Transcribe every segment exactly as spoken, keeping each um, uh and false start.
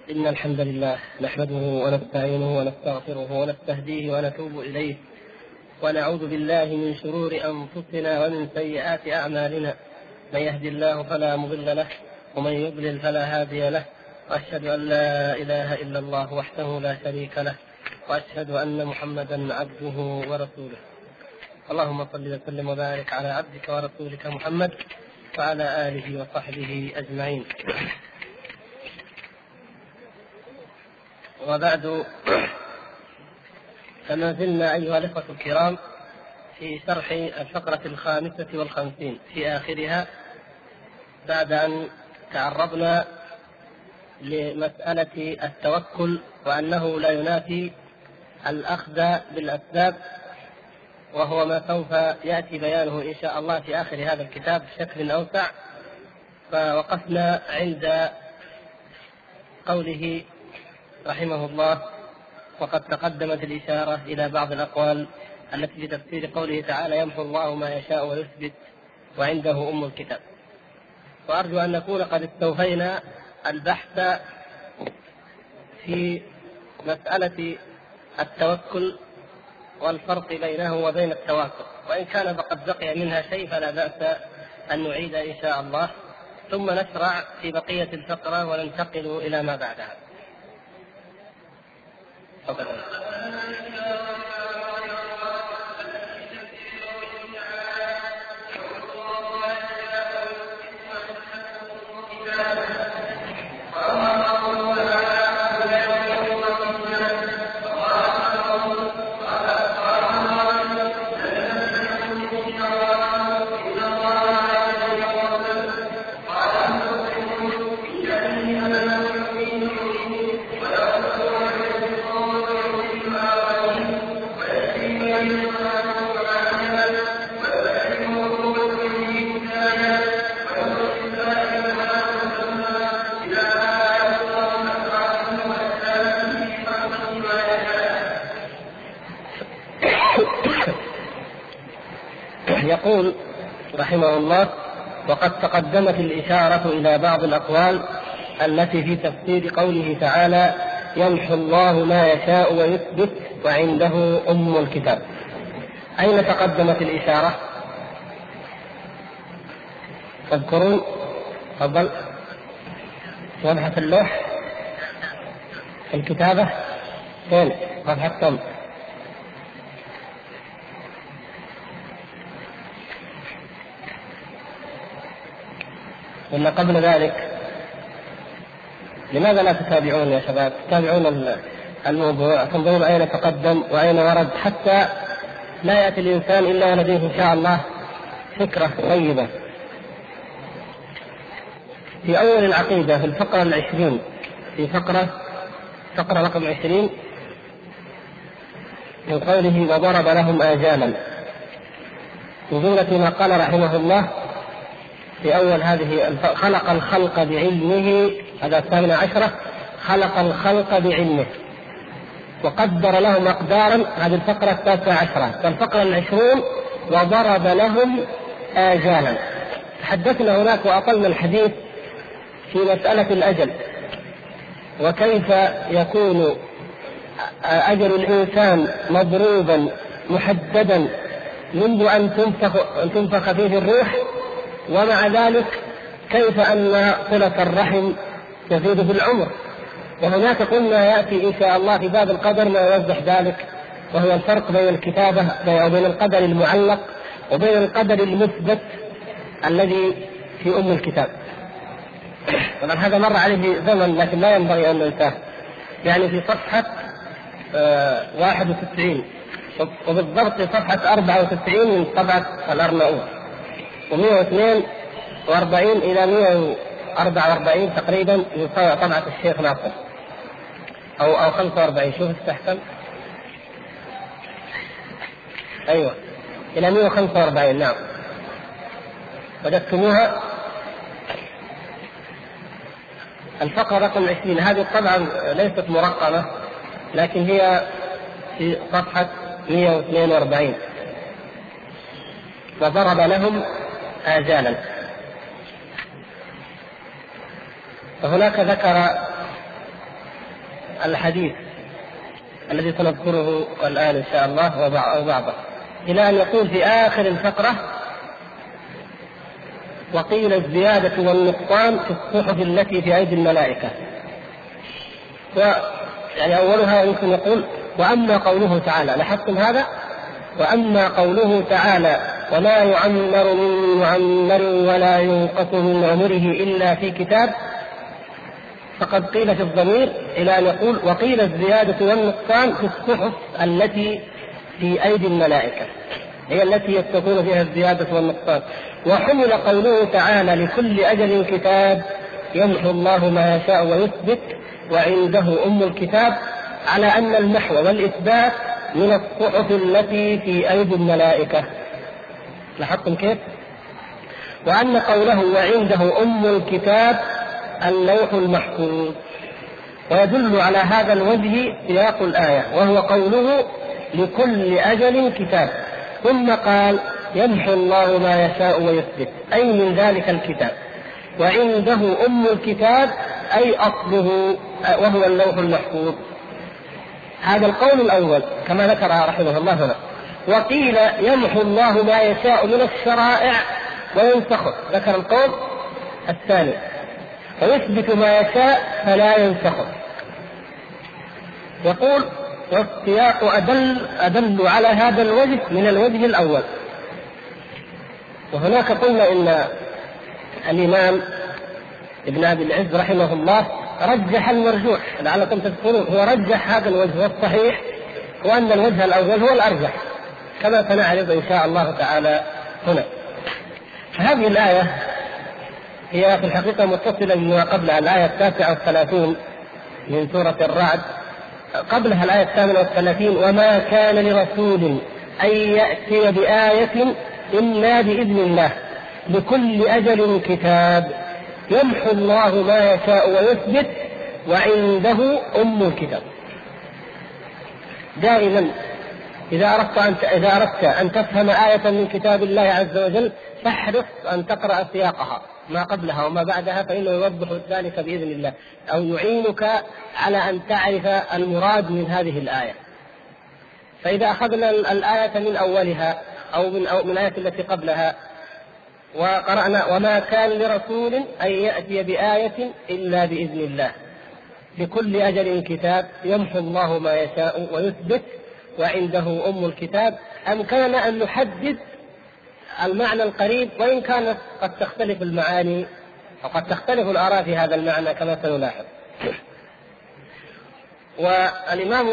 إن الحمد لله نحمده ونستعينه ونستغفره ونستهديه ونتوب إليه ونعوذ بالله من شرور أنفسنا ومن سيئات أعمالنا. من يهد الله فلا مضل له ومن يضلل فلا هادي له، وأشهد أن لا إله إلا الله وحده لا شريك له، وأشهد أن محمدا عبده ورسوله. اللهم صل وسلم وبارك على عبدك ورسولك محمد وعلى آله وصحبه أجمعين. وبعد، فما زلنا أيها الأخوة الكرام في شرح الفقرة الخامسة والخمسين في آخرها، بعد أن تعرضنا لمسألة التوكل وأنه لا ينافي الأخذ بالأسباب، وهو ما سوف يأتي بيانه إن شاء الله في آخر هذا الكتاب بشكل أوسع. فوقفنا عند قوله رحمه الله: وقد تقدمت الإشارة إلى بعض الأقوال التي في تفسير قوله تعالى: يمحو الله ما يشاء ويثبت وعنده أم الكتاب. وأرجو أن نكون قد استوفينا البحث في مسألة التوكل والفرق بينه وبين التواكل، وإن كان فقد بقي منها شيء فلا بأس أن نعيد إن شاء الله، ثم نشرع في بقية الفقرة وننتقل إلى ما بعدها. يقول رحمه الله: وقد تقدمت الإشارة إلى بعض الأقوال التي في تفسير قوله تعالى: يمحو الله ما يشاء ويثبت وعنده أم الكتاب. أين تقدمت الإشارة؟ تذكرون؟ تفضل. صفحة اللوح، الكتابة فين؟ صفحة كم؟ ولا قبل ذلك؟ لماذا لا تتابعون يا شباب؟ تتابعون الموضوع، تنظرون أين تقدم وأين ورد، حتى لا يأتي الإنسان إلا ولديه إن شاء الله فكرة طيبة. في أول العقيدة في الفقرة العشرين، في فقرة فقرة رقم عشرين، من قوله: وضرب لهم آجالا، وجملة ما قال رحمه الله في أول هذه: خلق الخلق بعلمه، هذا الثامنة عشرة، خلق الخلق بعلمه وقدر لهم أقدارا، هذه الفقرة التاسعة عشرة. فالفقرة العشرون: وضرب لهم آجالا. تحدثنا هناك وأطلنا الحديث في مسألة الأجل، وكيف يكون أجل الإنسان مضروبا محددا منذ أن تنفخ, أن تنفخ فيه الروح، ومع ذلك كيف أن صلة الرحم تزيد في العمر. وهناك قلنا يأتي إن شاء الله في باب القدر ما يوضح ذلك، وهو الفرق بين الكتابة وبين القدر المعلق وبين القدر المثبت الذي في أم الكتاب. طبعا هذا مر عليه زمن لكن لا ينبغي أن ننساه، يعني في صفحة آه واحد وتسعين، وبالضبط صفحة أربعة وتسعين من طبعة الأرناؤوط، ومئة واثنين وأربعين إلى مئة وأربعة وأربعين تقريبا من طبعة الشيخ ناصر، أو أو خمسة وأربعين. شوف استحسن، أيوة إلى مئة وخمسة وأربعين. نعم، وجدتموها. الفقرة رقم عشرين هذه طبعا ليست مرقمة، لكن هي في صفحة مئة واثنين وأربعين: وضرب لهم آجالا. فهناك ذكر الحديث الذي سنذكره الآن إن شاء الله أو بعضه، إلى أن يقول في آخر الفقرة: وقيل الزيادة والنقصان في الصحف التي في أيدي الملائكة. ويعني أولها يمكن يقول: وأما قوله تعالى، لاحظتم هذا؟ وأما قوله تعالى: وما يعمر من معمر ولا ينقص من عمره إلا في كتاب، فقد قيل في الضمير إلى أن يقول: وقيل الزيادة والنقصان في الصحف التي في أيدي الملائكة، هي التي يتقون فيها الزيادة والنقصان. وحمل قوله تعالى: لكل أجل كتاب يمحو الله ما يشاء ويثبت وعنده أم الكتاب، على أن المحو والإثبات من الصحف التي في أيدي الملائكة. لاحظتم كيف؟ وأن قوله وعنده أم الكتاب اللوح المحفوظ. ويدل على هذا الوجه سياق الآية، وهو قوله لكل أجل كتاب، ثم قال يمحو الله ما يشاء ويثبت، أي من ذلك الكتاب. وعنده أم الكتاب أي أصله وهو اللوح المحفوظ. هذا القول الأول كما ذكر رحمه الله هنا. وقيل يمحو الله ما يشاء من الشرائع وينسخه، ذكر القول الثاني، ويثبت ما يشاء فلا ينسخه. يقول: والسياق أدل, أدل على هذا الوجه من الوجه الأول. وهناك قلنا إن الإمام ابن أبي العز رحمه الله رجح المرجوح، لعلكم تذكرون، هو رجح هذا الوجه، والصحيح هو أن الوجه الأول هو الأرجح، كما سنعرض إن شاء الله تعالى هنا. هذه الآية هي في الحقيقة متصلة بما قبلها، الآية التاسعة والثلاثين من سورة الرعد. قبلها الآية الثامنة والثلاثين: وما كان لرسول أن يأتي بآية إلا بإذن الله لكل أجل كتاب يمحو الله ما يشاء ويثبت وعنده أم الكتاب. دائما إذا أردت أن إذا أردت أن تفهم آية من كتاب الله عز وجل فاحرص أن تقرأ سياقها، ما قبلها وما بعدها، فإنه يوضح ذلك بإذن الله، أو يعينك على أن تعرف المراد من هذه الآية. فإذا أخذنا الآية من أولها أو من أو من الآية التي قبلها وقرأنا: وما كان لرسول أن يأتي بآية إلا بإذن الله لكل أجل كتاب يمحو الله ما يشاء ويثبت وعنده أم الكتاب، أمكننا أن نحدد المعنى القريب، وإن كانت قد تختلف المعاني أو قد تختلف الآراء في هذا المعنى كما سنلاحظ. والإمام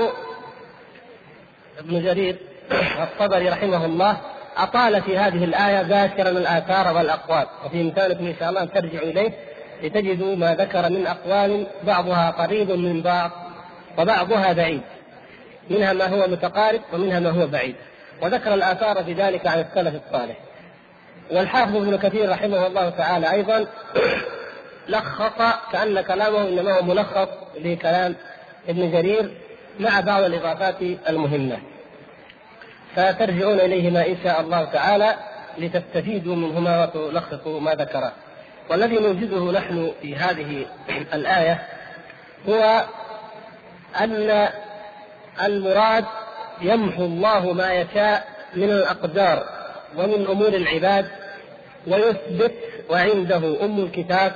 ابن جرير الطبري رحمه الله أطال في هذه الآية ذاكرا الآثار والأقوال، وفي إمكانكم إن شاء الله أن ترجعوا إليه لتجدوا ما ذكر من أقوال بعضها قريب من بعض وبعضها بعيد، منها ما هو متقارب ومنها ما هو بعيد، وذكر الآثار في ذلك عن السلف الصالح. والحافظ ابن كثير رحمه الله تعالى أيضا لخص كأن كلامه إنما هو ملخص لكلام ابن جرير مع بعض الإضافات المهمة، فترجعون إليهما إن شاء الله تعالى لتستفيدوا منهما وتلخصوا ما ذكره. والذي نوجده نحن في هذه الآية هو أن المراد يمحو الله ما يشاء من الأقدار ومن أمور العباد ويثبت وعنده أم الكتاب.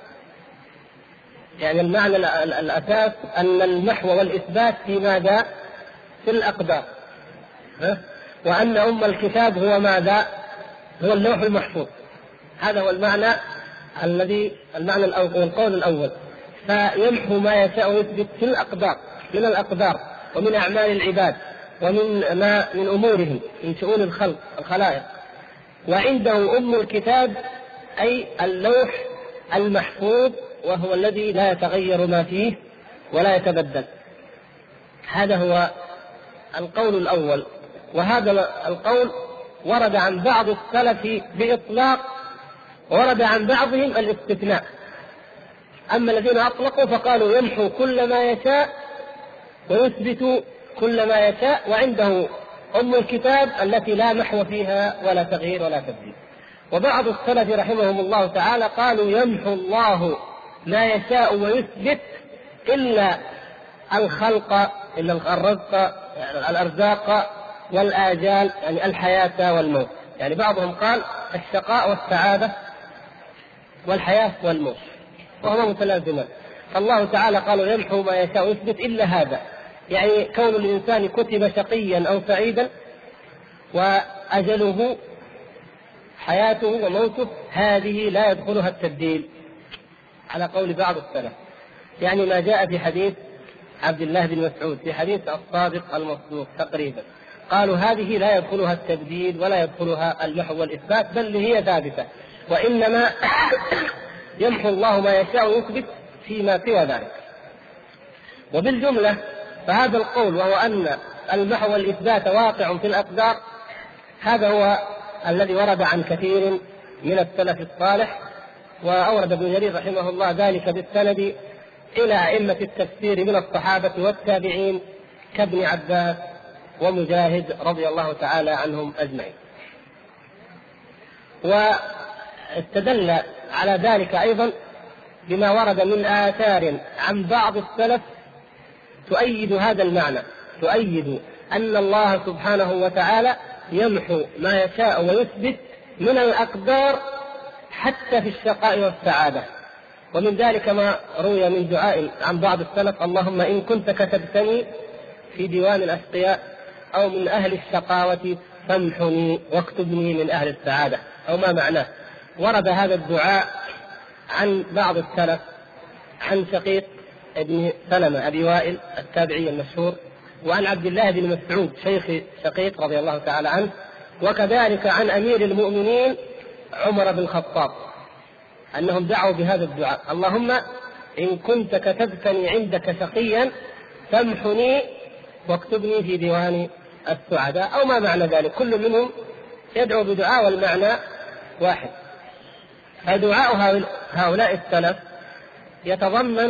يعني المعنى الأساس أن المحو والإثبات في ماذا؟ في الأقدار، وأن أم الكتاب هو ماذا؟ هو اللوح المحفوظ. هذا هو المعنى الذي المعنى القول الأول. فيمحو ما يشاء ويثبت في الأقدار، من الأقدار ومن أعمال العباد ومن ما من أمورهم من شؤون الخلق الخلائق. وعنده أم الكتاب أي اللوح المحفوظ، وهو الذي لا يتغير ما فيه ولا يتبدل. هذا هو القول الأول. وهذا القول ورد عن بعض السلف بإطلاق، ورد عن بعضهم الاستثناء. أما الذين أطلقوا فقالوا يمحو كل ما يشاء ويثبت كل ما يشاء وعنده أم الكتاب التي لا محو فيها ولا تغيير ولا تبديل. وبعض السلف رحمهم الله تعالى قالوا يمحو الله ما يشاء ويثبت إلا الخلق إلا الرزق الأرزاق والآجال يعني الحياة والموت. يعني بعضهم قال الشقاء والسعادة والحياة والموت وهما متلازمان. الله تعالى قال يمحو ما يشاء ويثبت إلا هذا، يعني كون الإنسان كتب شقيا أو سعيدا وأجله حياته وموته هذه لا يدخلها التبديل على قول بعض السلف. يعني ما جاء في حديث عبد الله بن مسعود في حديث الصادق المصدوق تقريبا، قالوا هذه لا يدخلها التبديل ولا يدخلها المحو والإثبات بل هي ثابتة، وإنما يمحو الله ما يشاء ويثبت فيما سوى ذلك. وبالجملة فهذا القول وهو أن المحو والإثبات واقع في الأقدار هذا هو الذي ورد عن كثير من السلف الصالح، وأورد ابن جرير رحمه الله ذلك بالسند إلى أئمة التفسير من الصحابة والتابعين كابن عباس ومجاهد رضي الله تعالى عنهم أجمعين. واستدل على ذلك أيضا بما ورد من آثار عن بعض السلف تؤيد هذا المعنى، تؤيد أن الله سبحانه وتعالى يمحو ما يشاء ويثبت من الأقدار حتى في الشقاء والسعادة. ومن ذلك ما روي من دعاء عن بعض السلف: اللهم إن كنت كتبتني في ديوان الأشقياء أو من أهل الشقاوة فامحني واكتبني من أهل السعادة، أو ما معناه. ورد هذا الدعاء عن بعض السلف عن شقيق ابن سلمة أبي وائل التابعي المشهور، وعن عبد الله بن مسعود شيخ شقيق رضي الله تعالى عنه، وكذلك عن أمير المؤمنين عمر بن الخطاب أنهم دعوا بهذا الدعاء: اللهم إن كنت كتبتني عندك شقيا فامحني واكتبني في ديوان السعداء، أو ما معنى ذلك. كل منهم يدعو بدعاء والمعنى واحد. فدعاء هؤلاء السلف يتضمن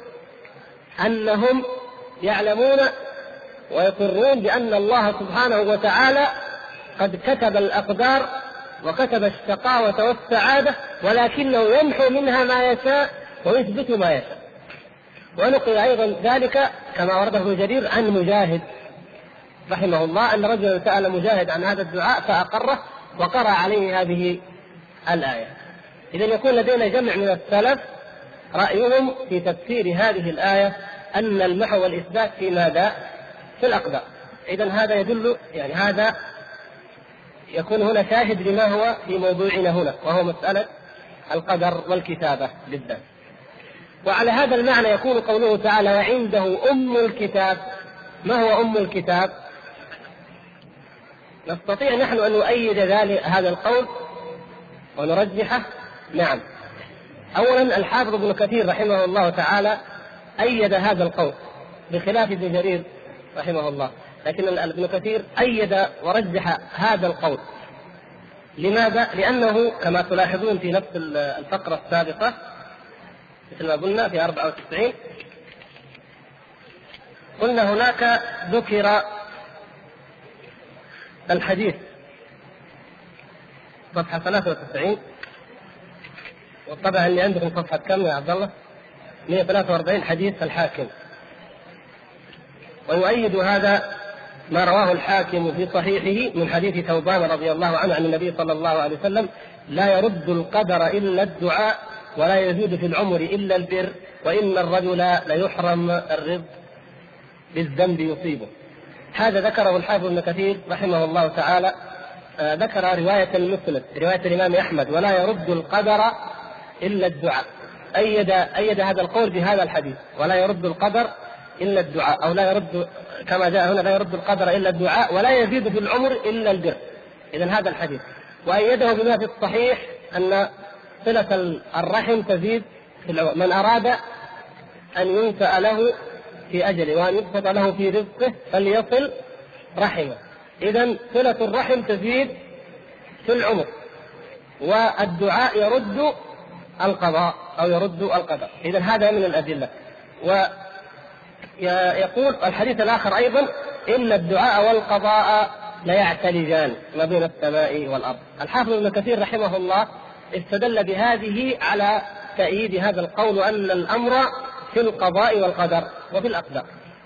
أنهم يعلمون ويقرون بأن الله سبحانه وتعالى قد كتب الأقدار وكتب الشقاوة والسعادة، ولكنه يمحو منها ما يشاء ويثبت ما يشاء. ونقل أيضا ذلك كما ورده ابن جرير عن مجاهد رحمه الله أن رجلا سأل مجاهد عن هذا الدعاء فأقره وقرأ عليه هذه الآية. إذن يكون لدينا جمع من السلف رأيهم في تفسير هذه الآية أن المحو والإثبات في ماذا؟ في الأقدار. إذن هذا يدل، يعني هذا يكون هنا شاهد لما هو في موضوعنا هنا، وهو مسألة القدر والكتابة بالذات. وعلى هذا المعنى يكون قوله تعالى: وعنده أم الكتاب. ما هو أم الكتاب؟ نستطيع نحن أن نؤيد ذلك هذا القول ونرجحه. نعم، أولا الحافظ ابن كثير رحمه الله تعالى أيد هذا القول بخلاف ابن جرير رحمه الله، لكن ابن كثير أيد ورجح هذا القول. لماذا؟ لأنه كما تلاحظون في نفس الفقرة السابقة مثل ما قلنا في أربعة وتسعين قلنا هناك ذكر الحديث صفحة ثلاثة وتسعين، والطبعا اللي عندكم صفحة كم يا عبد الله؟ مئة وثلاثة وأربعين حديث الحاكم. ويؤيد هذا ما رواه الحاكم في صحيحه من حديث ثوبان رضي الله عنه عن النبي صلى الله عليه وسلم: لا يرد القدر إلا الدعاء ولا يزيد في العمر إلا البر وإن الرجل ليحرم الرزق بالذنب يصيبه. هذا ذكره الحافظ ابن كثير رحمه الله تعالى. آه ذكر رواية المسند رواية الإمام أحمد: ولا يرد القدر إلا الدعاء. أيد أيد هذا القول بهذا الحديث: ولا يرد القدر إلا الدعاء، أو لا يرد كما جاء هنا: لا يرد القدر إلا الدعاء ولا يزيد في العمر إلا البر. إذن هذا الحديث. وأيده بما في الصحيح أن صلة الرحم تزيد في العمر، من أراد أن ينفع له في أجله وأن يبسط له في رزقه فليصل رحمه. إذن صلة الرحم تزيد في العمر، والدعاء يرد القضاء أو يرد القدر. إذن هذا من الأدلة. ويقول الحديث الآخر أيضا: إن الدعاء والقضاء لا يعتلجان ما بين السماء والأرض. الحافظ ابن كثير رحمه الله استدل بهذه على تأييد هذا القول، أن الأمر في القضاء والقدر وفي الأقدار.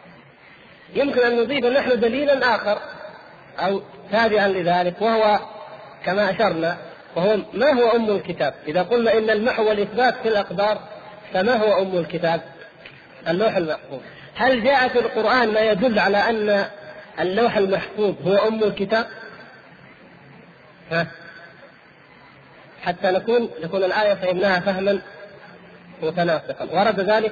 يمكن أن نضيف نحن دليلا آخر أو تابعا لذلك، وهو كما أشرنا، وهو ما هو أم الكتاب. إذا قلنا إن المحو والإثبات في الأقدار، فما هو أم الكتاب؟ اللوح المحفوظ. هل جاء في القرآن ما يدل على أن اللوح المحفوظ هو أم الكتاب؟ ها؟ حتى نكون نكون الآية فهمناها فهما متناسقا. ورد ذلك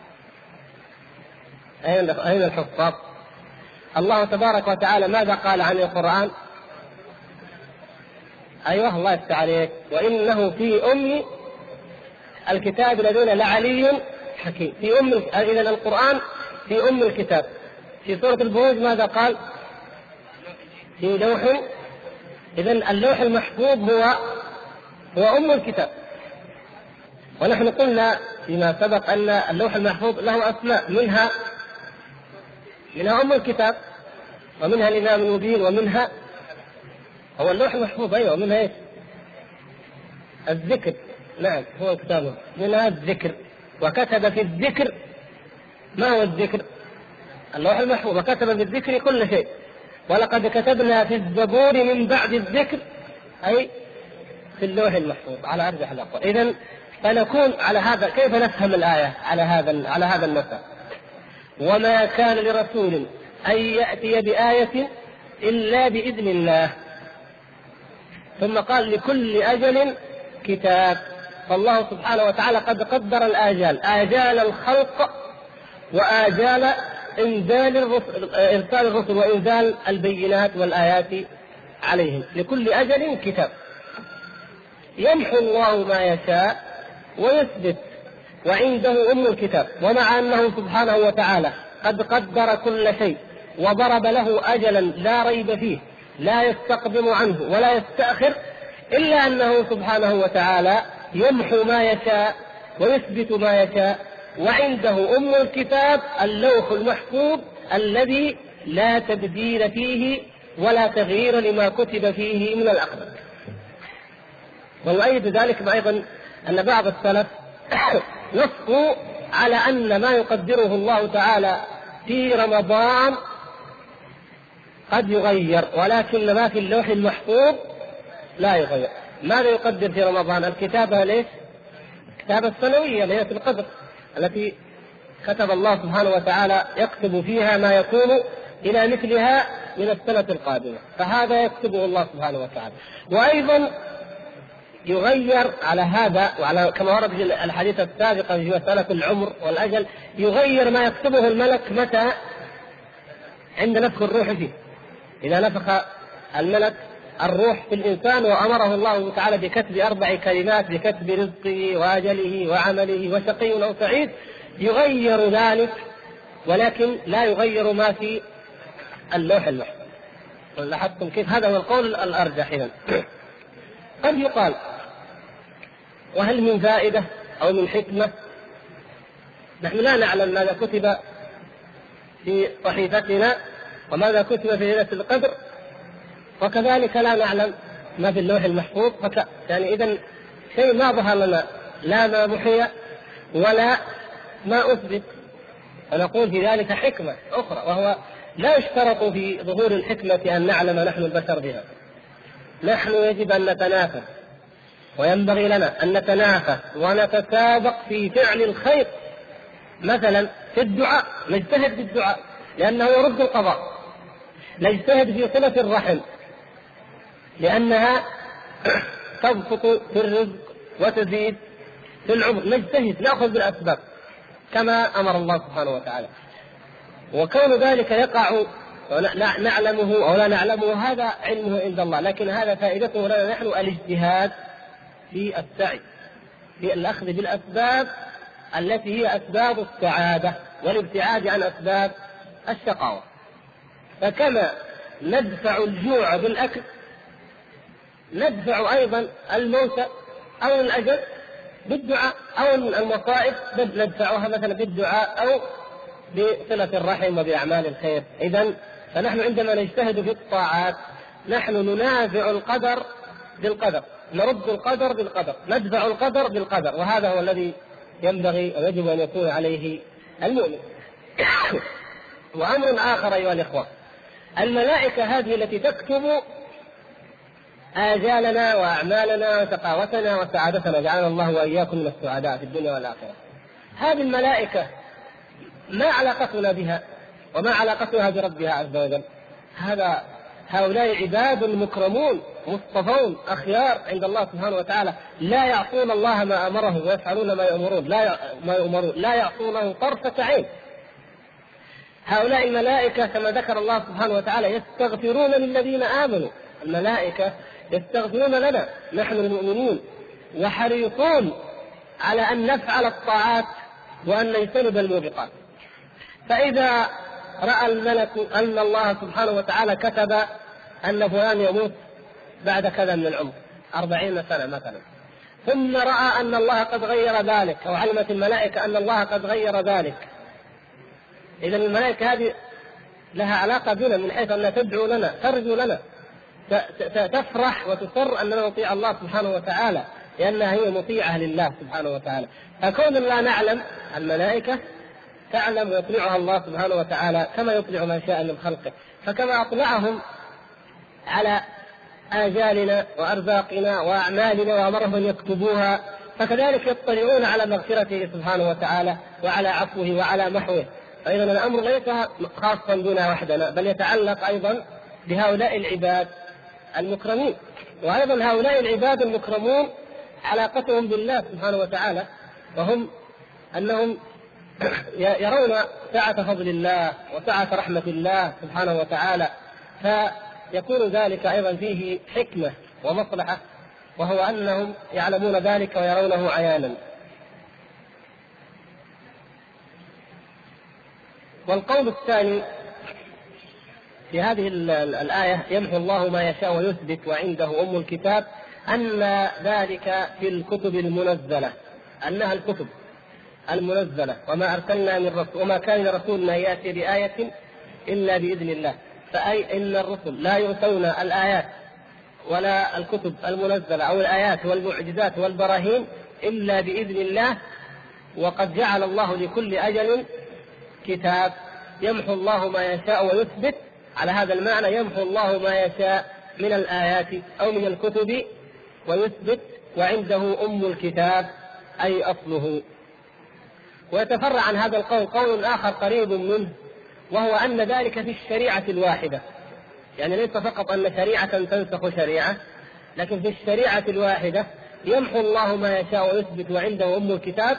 أين أين الحفاظ؟ الله تبارك وتعالى ماذا قال عن القرآن؟ أيوه الله يفتح عليك، وإنه في أم الكتاب الذين لعلي حكيم. في أم إذن القرآن في أم الكتاب. في سورة البروج ماذا قال؟ في لوح. إذن اللوح المحفوظ هو هو أم الكتاب. ونحن قلنا فيما سبق أن اللوح المحفوظ له أسماء، منها منها أم الكتاب، ومنها الإمام المبين، ومنها هو اللوح المحفوظ. أيوة، ومنها إيش؟ الذكر. نعم هو كتابه، منها الذكر. وكتب في الذكر، ما هو الذكر؟ اللوح المحفوظ. وكتب في الذكر كل شيء. ولقد كتبنا في الزبور من بعد الذكر، أي في اللوح المحفوظ على أرجح الأقوال. إذن فنكون على هذا، كيف نفهم الآية على هذا على هذا النسق؟ وما كان لرسول أن يأتي بآية إلا بإذن الله. ثم قال لكل أجل كتاب. فالله سبحانه وتعالى قد قدر الآجال، آجال الخلق وآجال إنزال الرسل، إرسال الرسل وإنزال البينات والآيات عليهم. لكل أجل كتاب. يمحو الله ما يشاء ويثبت، وعنده أم الكتاب. ومع أنه سبحانه وتعالى قد قدر كل شيء وضرب له أجلا لا ريب فيه، لا يستقدم عنه ولا يستأخر، إلا أنه سبحانه وتعالى يمحو ما يشاء ويثبت ما يشاء. وعنده أم الكتاب اللوح المحفوظ الذي لا تبديل فيه ولا تغيير لما كتب فيه من الأقدار. ويؤيد ذلك أيضا أن بعض السلف نصوا على أن ما يقدره الله تعالى في رمضان قد يغير، ولكن ما في اللوح المحفوظ لا يغير. ماذا يقدر في رمضان؟ الكتابة ليش؟ الكتابة السنوية ليلة القدر التي كتب الله سبحانه وتعالى يكتب فيها ما يكون إلى مثلها من السنة القادمة، فهذا يكتبه الله سبحانه وتعالى. وأيضا يغير على هذا، وعلى كما ورد في الحديث السابق في مسألة العمر والأجل، يغير ما يكتبه الملك متى؟ عند نفخ الروح فيه. إذا نفخ الملك الروح في الإنسان وأمره الله تعالى بكتب أربع كلمات، بكتب رزقه وأجله وعمله وشقي أو سعيد، يغير ذلك، ولكن لا يغير ما في اللوح المحفوظ. لاحظتم كيف؟ هذا هو القول الأرجح. إذن قد يقال وهل من فائدة أو من حكمة؟ نحن لا نعلم ماذا كتب في صحيفتنا وماذا كتب في ليلة القدر، وكذلك لا نعلم ما في اللوح المحفوظ. فك... يعني إذن شيء ما ظهر لنا، لا ما محي ولا ما أثبت، فنقول في ذلك حكمة أخرى، وهو لا يشترط في ظهور الحكمة أن نعلم نحن البشر بها. نحن يجب أن نتنافس، وينبغي لنا أن نتنافس ونتسابق في فعل الخير. مثلا في الدعاء نجتهد بالدعاء لأنه يرد القضاء، نجتهد في صلة الرحم لأنها تبسط في الرزق وتزيد في العمر، نجتهد نأخذ بالأسباب كما أمر الله سبحانه وتعالى. وكون ذلك يقع نعلمه أو لا نعلمه هذا علمه عند الله، لكن هذا فائدته لنا نحن الاجتهاد في السعي، في الأخذ بالأسباب التي هي أسباب السعادة والابتعاد عن أسباب الشقاوة. فكما ندفع الجوع بالأكل، ندفع أيضا الموت أو الأجل بالدعاء، أو المصائب ندفعها مثلا بالدعاء أو بصلة الرحم وبأعمال الخير. إذن فنحن عندما نجتهد في الطاعات نحن ننازع القدر بالقدر، نرد القدر بالقدر، ندفع القدر بالقدر، وهذا هو الذي ينبغي ويجب أن يكون عليه المؤمن. وأمر آخر أيها الإخوة، الملائكة هذه التي تكتب آجالنا وأعمالنا وشقاوتنا وسعادتنا، جعلنا الله وإياكم من السعداء في الدنيا والآخرة، هذه الملائكة ما علاقتنا بها وما علاقتها بربها عز وجل؟ هذا هؤلاء عباد مكرمون مصطفون أخيار عند الله سبحانه وتعالى، لا يعصون الله ما أمرهم ويفعلون ما يؤمرون، لا ما يؤمرون لا يعصونه طرفة عين. هؤلاء الملائكة كما ذكر الله سبحانه وتعالى يستغفرون للذين آمنوا، الملائكة يستغفرون لنا نحن المؤمنين، وحريصون على أن نفعل الطاعات وأن نجتنب الموبقات. فإذا رأى الملك أن الله سبحانه وتعالى كتب أن فلان يموت بعد كذا من العمر أربعين سنة مثلا، ثم رأى أن الله قد غير ذلك، أو علمت الملائكة أن الله قد غير ذلك، إذا الملائكة هذه لها علاقة بنا من حيث أنها تدعو لنا ترجو لنا، تفرح وتصر أننا نطيع الله سبحانه وتعالى لأنها هي مطيعة لله سبحانه وتعالى. فكون لا نعلم، الملائكة تعلم ويطلعها الله سبحانه وتعالى كما يطلع ما شاء من خلقه. فكما أطلعهم على آجالنا وأرزاقنا وأعمالنا وأمرهم أن يكتبوها، فكذلك يطلعون على مغفرته سبحانه وتعالى وعلى عفوه وعلى محوه. فإذا الأمر ليس خاصا بنا وحدنا، بل يتعلق أيضا بهؤلاء العباد المكرمين. وأيضا هؤلاء العباد المكرمون علاقتهم بالله سبحانه وتعالى، وهم أنهم يرون سعة فضل الله وسعة رحمة الله سبحانه وتعالى، فيكون ذلك أيضا فيه حكمة ومصلحة، وهو أنهم يعلمون ذلك ويرونه عيانا. والقول الثاني في هذه الآية يمحو الله ما يشاء ويثبت وعنده أم الكتاب، أن ذلك في الكتب المنزلة، أنها الكتب المنزلة، وما أرسلنا من رسول وما كان لرسولنا يأتي بآية إلا بإذن الله. فأي إن الرسل لا يؤتون الآيات ولا الكتب المنزلة أو الآيات والمعجزات والبراهين إلا بإذن الله، وقد جعل الله لكل أجل كتاب يمحو الله ما يشاء ويثبت. على هذا المعنى يمحو الله ما يشاء من الآيات أو من الكتب ويثبت، وعنده أم الكتاب أي أصله. ويتفرع عن هذا القول قول آخر قريب منه، وهو أن ذلك في الشريعة الواحدة، يعني ليس فقط أن شريعة تنسخ شريعة، لكن في الشريعة الواحدة يمحو الله ما يشاء ويثبت وعنده أم الكتاب.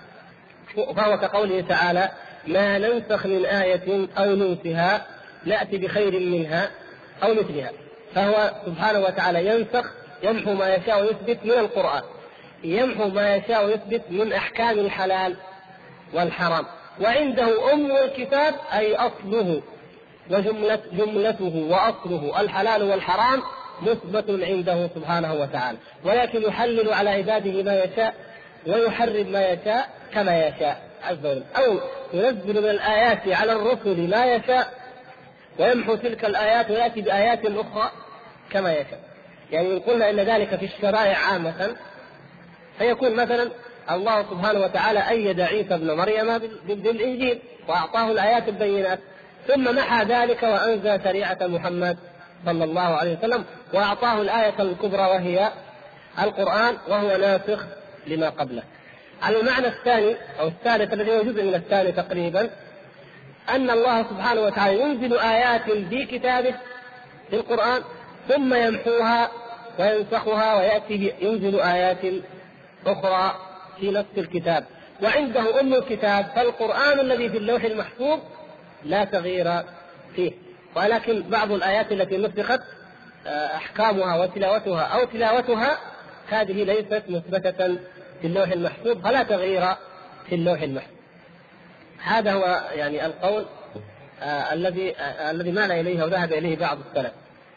فهو كقوله تعالى: ما ننسخ من آية أو ننسها نأتي بخير منها أو مثلها. فهو سبحانه وتعالى ينسخ، يمحو ما يشاء ويثبت من القرآن، يمحو ما يشاء ويثبت من أحكام الحلال والحرام، وعنده أم الكتاب أي أصله وجملة جملته وأصله الحلال والحرام مثبت عنده سبحانه وتعالى، ولكن يحلل على عباده ما يشاء ويحرم ما يشاء كما يشاء عز وجل، أو ينزل من الآيات على الرسل ما يشاء ويمحو تلك الآيات ويأتي بآيات أخرى كما يشاء. يعني قلنا إن ذلك في الشرائع عامة، فيكون مثلا الله سبحانه وتعالى أيد عيسى ابن مريم بالإنجيل وأعطاه الآيات البينات، ثم محى ذلك وأنزل شريعة محمد صلى الله عليه وسلم وأعطاه الآية الكبرى وهي القرآن، وهو ناسخ لما قبله. على المعنى الثاني أو الثالث الذي هو جزء من الثاني تقريبا، أن الله سبحانه وتعالى ينزل آيات في كتابه في القرآن ثم يمحوها وينسخها ويأتي ينزل آيات أخرى في نفس الكتاب، وعنده أم الكتاب. فالقرآن الذي في اللوح المحفوظ لا تغيير فيه، ولكن بعض الآيات التي نسخت أحكامها وتلاوتها أو تلاوتها هذه ليست مثبتة في اللوح المحفوظ، فلا تغيير في اللوح المحفوظ. هذا هو يعني القول آه الذي آه الذي مال إليه وذهب إليه بعض السلف.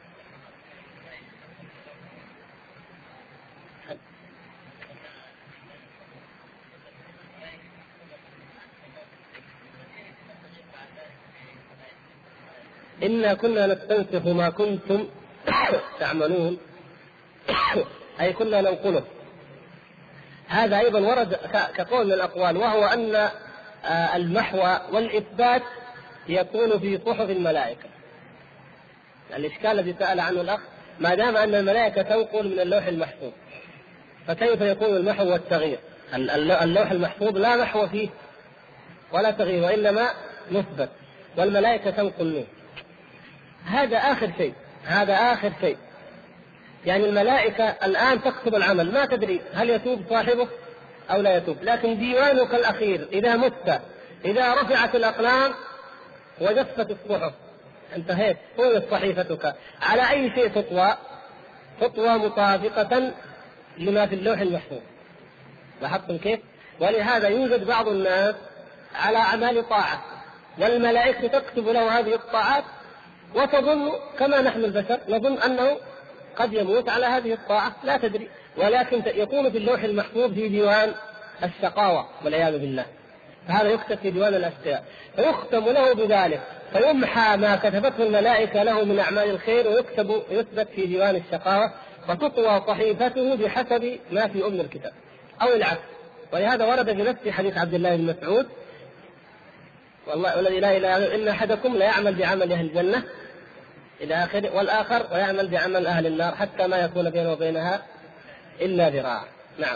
إنا كنا نستنسخ ما كنتم تعملون أي كنا ننقله. هذا أيضا ورد كقول من الأقوال، وهو أن المحو والإثبات يكون في صحف الملائكة. الإشكال الذي سأل عنه الأخ، ما دام أن الملائكة تنقل من اللوح المحفوظ، فكيف يكون المحو والتغيير؟ اللوح المحفوظ لا محو فيه ولا تغيير، وإنما مثبت، والملائكة تنقل منه. هذا آخر شيء، هذا آخر شيء. يعني الملائكة الآن تكتب العمل، ما تدري هل يتوب صاحبه أو لا يتوب، لكن ديوانك الأخير إذا مت، إذا رفعت الأقلام وجفت الصحف، انتهيت، طويت صحيفتك، على أي شيء تطوى؟ تطوى مطابقة لما في اللوح المحفوظ. لاحظتم كيف؟ ولهذا يوجد بعض الناس على أعمال طاعة، والملائكة تكتب له هذه الطاعات، وتظن كما نحن البشر نظن أنه قد يموت على هذه الطاعة، لا تدري، ولكن يكون في اللوح المحفوظ في ديوان الشقاوة والعياذ بالله. فهذا يكتب في ديوان الأشقياء، فيختم له بذلك، فيمحى ما كتبته الملائكة له من أعمال الخير ويكتب يثبت في ديوان الشقاوة، فتطوى صحيفته بحسب ما في أم الكتاب أو العكس. ولهذا ورد بنفس حديث عبد الله بن مسعود: والله والذي لا إله إلا إن أحدكم لا يعمل بعمل أهل الجنة إلى آخره، والآخر ويعمل بعمل أهل النار حتى ما يكون بينه وبينها إلا ذراع. نعم.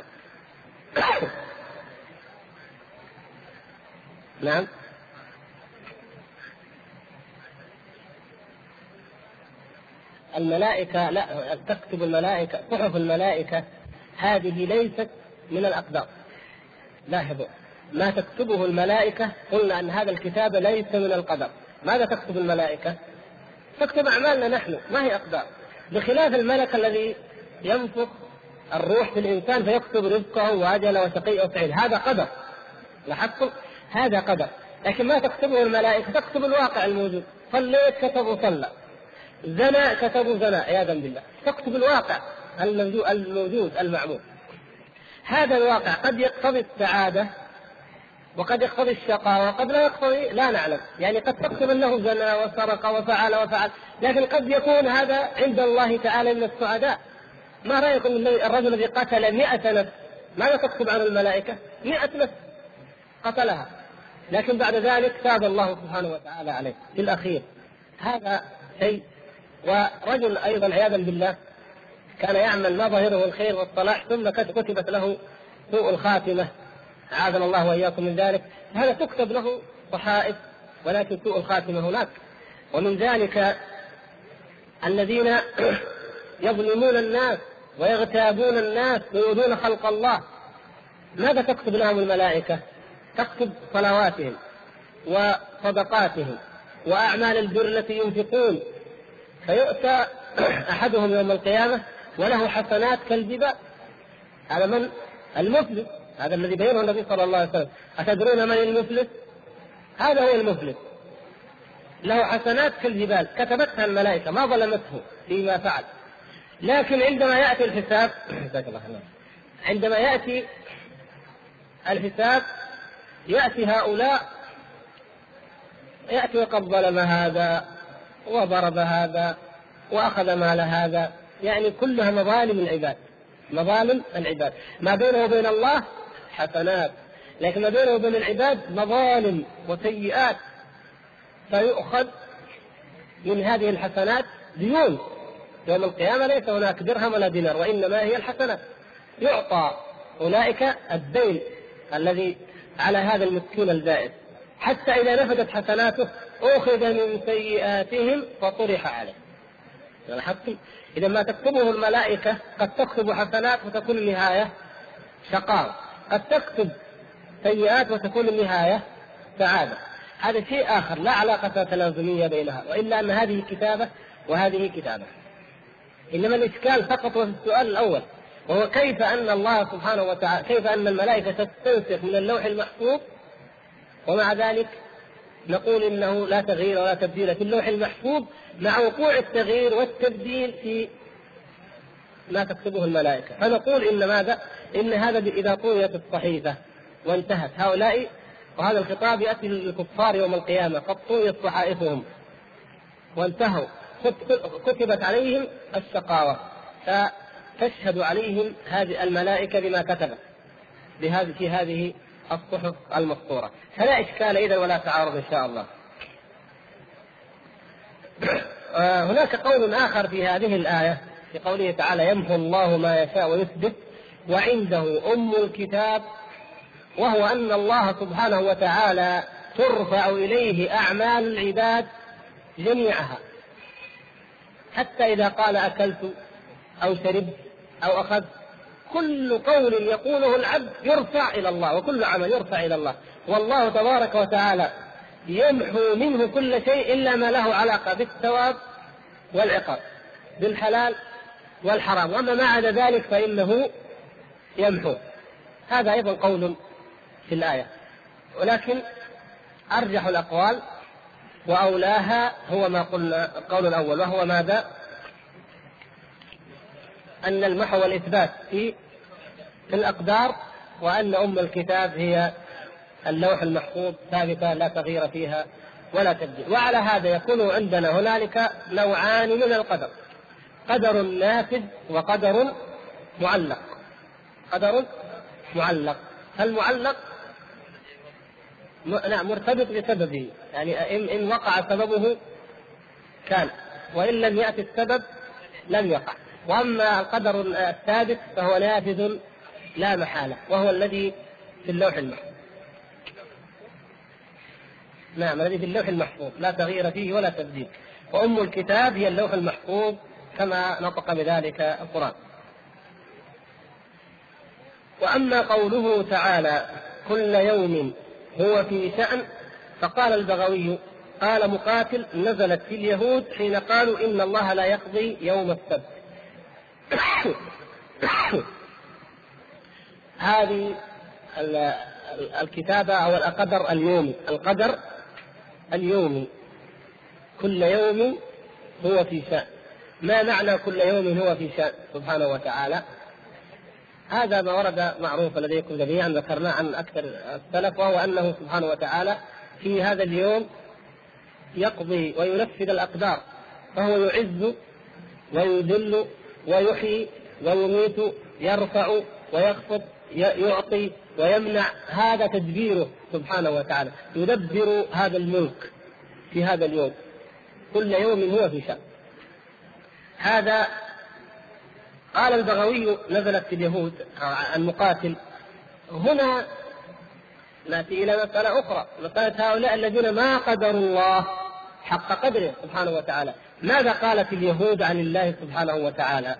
نعم. الملائكة لا تكتب الملائكة، صحف الملائكة هذه ليست من الأقدار. لاحظوا ما تكتبه الملائكة، قلنا أن هذا الكتاب ليس من القدر. ماذا تكتب الملائكة؟ تكتب أعمالنا نحن، ما هي أقدار، بخلاف الملك الذي ينفخ الروح في الإنسان فيكتب رزقه وأجله وشقي أو سعيد، هذا قدر. لاحظتم؟ هذا قدر. لكن ما تكتبه الملائكة تكتب الواقع الموجود. صليت كتبوا صلى، زنا كتبوا زنا عياذا بالله، تكتب الواقع الموجود المعمول. هذا الواقع قد يقتضي السعادة وقد يقتضي الشقاء وقد لا يقتضي، لا نعلم. يعني قد تكتب أنه زنا وسرق وفعل وفعل، لكن قد يكون هذا عند الله تعالى من السعداء. ما رأيكم الرجل الذي قتل مئة نفس، ماذا تكتب عن الملائكة؟ مئة نفس قتلها، لكن بعد ذلك تاب الله سبحانه وتعالى عليه في الأخير. هذا شيء. ورجل أيضا عياذا بالله كان يعمل ما ظاهره الخير والصلاح، ثم كتبت له سوء الخاتمة، أعاذنا الله وإياكم من ذلك، هذا تكتب له صحائف، ولكن سوء الخاتمة هناك. ومن ذلك الذين يظلمون الناس ويغتابون الناس ويؤذون خلق الله، ماذا تكتب لهم الملائكة؟ تكتب صلواتهم وصدقاتهم وأعمال البر التي ينفقون، فيؤتى أحدهم يوم القيامة وله حسنات كالجبال. هذا من المفلس، هذا الذي بينه النبي صلى الله عليه وسلم. أتدرون من المفلس؟ هذا هو المفلس، له حسنات كالجبال كتبتها الملائكة، ما ظلمته فيما فعل. لكن عندما يأتي الحساب عندما يأتي الحساب يأتي هؤلاء، يأتي وقد ظلم هذا وضرب هذا وأخذ مال هذا، يعني كلها مظالم العباد، مظالم العباد. ما بينه وبين الله حسنات، لكن ما بينه وبين العباد مظالم وسيئات، فيؤخذ من هذه الحسنات ديون. يوم القيامة ليس هناك درهم ولا دينار، وإنما هي الحسنات. يعطى أولئك الدين الذي على هذا المسكين البائس، حتى إذا نفدت حسناته أخذ من سيئاتهم فطرح عليه. لاحظتم؟ إذا ما تكتبه الملائكة قد تكتب حسنات وتكون النهاية شقاء، قد تكتب سيئات وتكون النهاية سعادة. هذا شيء آخر لا علاقة تلازمية بينها، وإلا أن هذه كتابة وهذه كتابة. إنما الإشكال فقط في السؤال الأول، وهو كيف أن الله سبحانه وتعالى، كيف أن الملائكة تستنسخ من اللوح المحفوظ، ومع ذلك نقول إنه لا تغيير ولا تبديل في اللوح المحفوظ، مع وقوع التغيير والتبديل في ما تكتبه الملائكة. فنقول إن ماذا؟ إن هذا إذا طويت الصحيفة وانتهت هؤلاء، وهذا الخطاب يأتي للكفار يوم القيامة، قد طويت صحائفهم وانتهوا، كتبت عليهم الشقاوة، فتشهد عليهم هذه الملائكة بما كتبت بهذه في هذه الصحف المسطورة. فلا إشكال إذا ولا تعارض إن شاء الله. هناك قول آخر في هذه الآية في قوله تعالى يمحو الله ما يشاء ويثبت وعنده أم الكتاب، وهو أن الله سبحانه وتعالى ترفع إليه أعمال العباد جميعها، حتى إذا قال أكلت أو شربت أو أخذت، كل قول يقوله العبد يرفع إلى الله، وكل عمل يرفع إلى الله، والله تبارك وتعالى يمحو منه كل شيء إلا ما له علاقة بالثواب والعقاب، بالحلال والحرام، وما ما عدا ذلك فإنه يمحو. هذا أيضا قول في الآية، ولكن أرجح الأقوال وأولاها هو ما قلنا القول الأول، وهو ماذا؟ أن المحو والإثبات في الأقدار، وأن أم الكتاب هي اللوح المحفوظ ثابتة لا تغيير فيها ولا تبديل. وعلى هذا يكون عندنا هنالك نوعان من القدر: قدر نافذ وقدر معلق. قدر معلق، المعلق نعم مرتبط بسببه، يعني إن, إن وقع سببه كان، وإن لم يأتي السبب لم يقع. وأما القدر الثابت فهو نافذ لا محالة، وهو الذي في اللوح المحفوظ. نعم الذي في اللوح المحفوظ لا تغيير فيه ولا تبديل. وأم الكتاب هي اللوح المحفوظ كما نطق بذلك القرآن. وأما قوله تعالى كل يوم هو في شأن، فقال البغوي قال مقاتل نزلت في اليهود حين قالوا إن الله لا يقضي يوم السبت. هذه الكتابة أو القدر اليومي، القدر اليومي كل يوم هو في شأن. ما معنى كل يوم هو في شأن سبحانه وتعالى؟ هذا ما ورد معروف لديكم جميعا، ذكرناه عن أكثر السلف، وهو أنه سبحانه وتعالى في هذا اليوم يقضي وينفذ الأقدار، فهو يعز ويذل ويحيي ويميت، يرفع ويخفض، يعطي ويمنع. هذا تدبيره سبحانه وتعالى، يدبر هذا الملك في هذا اليوم، كل يوم هو في شأن. هذا قال البغوي نزلت في اليهود المقاتل. هنا نأتي إلى مسألة أخرى، مسألة هؤلاء الذين ما قدروا الله حق قدره سبحانه وتعالى. ماذا قالت اليهود عن الله سبحانه وتعالى؟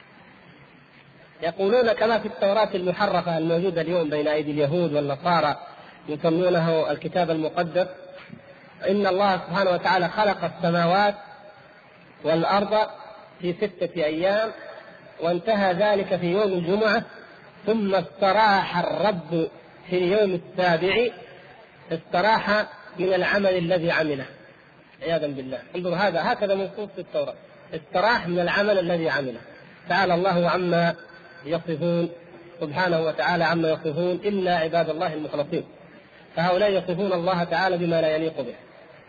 يقولون كما في التوراة المحرفة الموجودة اليوم بين أيدي اليهود والنصارى يسمونه الكتاب المقدس، إن الله سبحانه وتعالى خلق السماوات والأرض في ستة أيام وانتهى ذلك في يوم الجمعة، ثم استراح الرب في اليوم السابع، استراح من العمل الذي عمله عياذا بالله. انظر هذا هكذا منصوص في التوراة، استراح من العمل الذي عمله. تعالى الله عما يصفون سبحانه وتعالى عما يصفون إلا عباد الله المخلصين، فهؤلاء يصفون الله تعالى بما لا يليق به.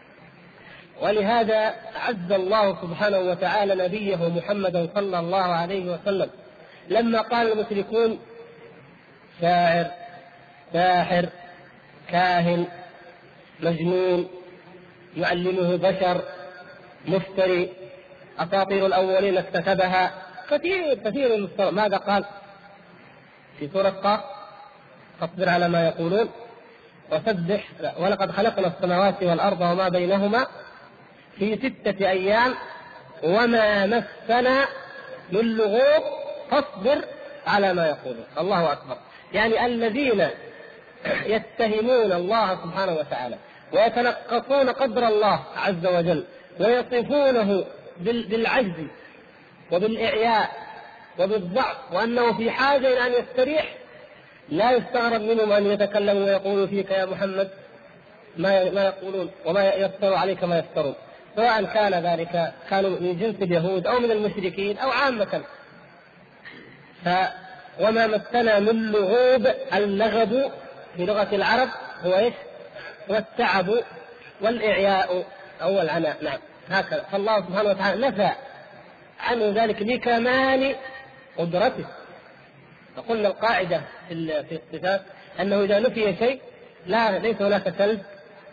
ولهذا عز الله سبحانه وتعالى نبيه محمدا صلى الله عليه وسلم لما قال المشركون شاعر، ساحر، كاهن، مجنون، يعلمه بشر، مفتري، أساطير الأولين اكتسبها، كثير كثير من الصور. ماذا قال في سورة قاف؟ فاصبر على ما يقولون وسبح ولقد خلقنا السماوات والأرض وما بينهما في ستة أيام وما مسنا من لغوب فاصبر على ما يقولون. الله أكبر. يعني الذين يتهمون الله سبحانه وتعالى ويتنقصون قدر الله عز وجل ويصفونه بالعجز وبالإعياء وبالضعف وأنه في حاجة إلى أن يستريح، لا يستغرب منهم أن يتكلموا ويقولوا فيك يا محمد ما ما يقولون وما يفتروا عليك ما يفترون، سواء كان ذلك كانوا من جنس اليهود أو من المشركين أو عامة. ف وما مسنا من لغوب، اللغب في لغة العرب هو إيش؟ هو التعب والإعياء أو العناء. نعم هكذا. فالله سبحانه وتعالى نفى عنه ذلك لكمال قدرته. فقلنا القاعدة في الصفات أنه إذا نفي شيء لا ليس هناك سلب